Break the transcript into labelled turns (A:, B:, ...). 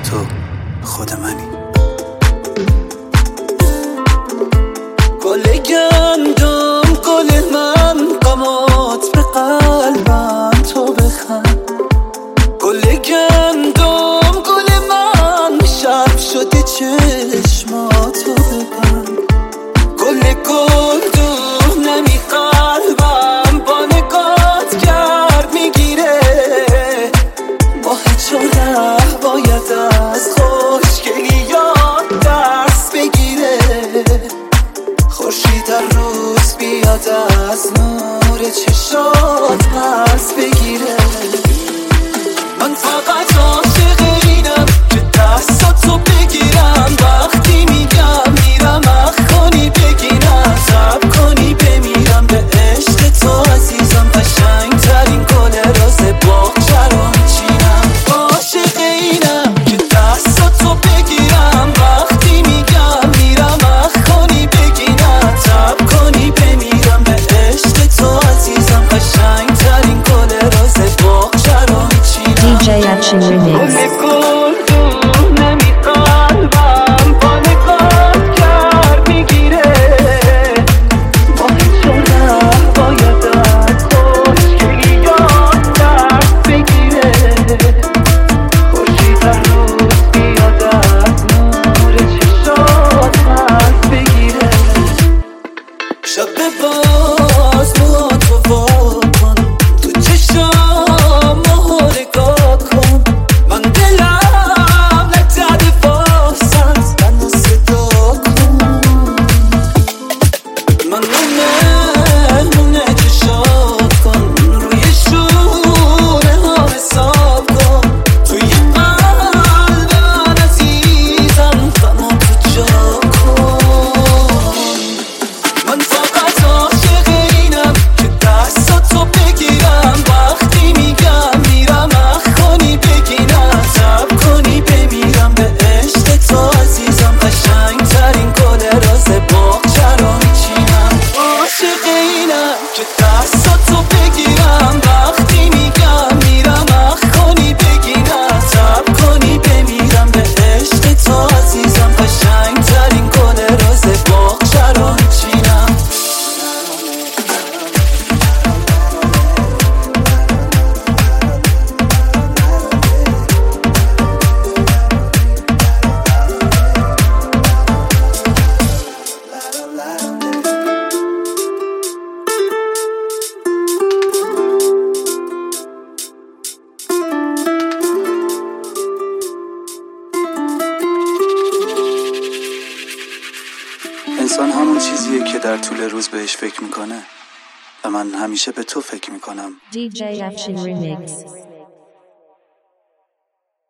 A: تو خود منی. گل گندم گل من قامت به قلبم تو بخند. گل گندم گل من شب شده چشماتو ببند. گل گلدون نمی قلبم با نگات گرد میگیره. ماه چوله باید از خوشگلیات دست بگیره. خورشید در روز بیاد از نور چشات پس بگیره. من فقط عاشق اینم که دستاتو بگیرم وقتی میگم میرم اخ کنی بگیرم صبر کنی بمیرم به عشق تو عزیزم. قشنگ ترین گل راز باغچه رو میچینم. عاشق اینم که دستاتو بگیرم وقتی میگم میرم اخ کنی بگیرم صبر کنی بمیرم به عشق تو عزیزم. قشنگ ترین گل راز باغچه رو میچینم.
B: DJ Action Remix.
A: انسان همون چیزیه که در طول روز بهش فکر میکنه و من همیشه به تو فکر میکنم.
B: DJ Action Remix.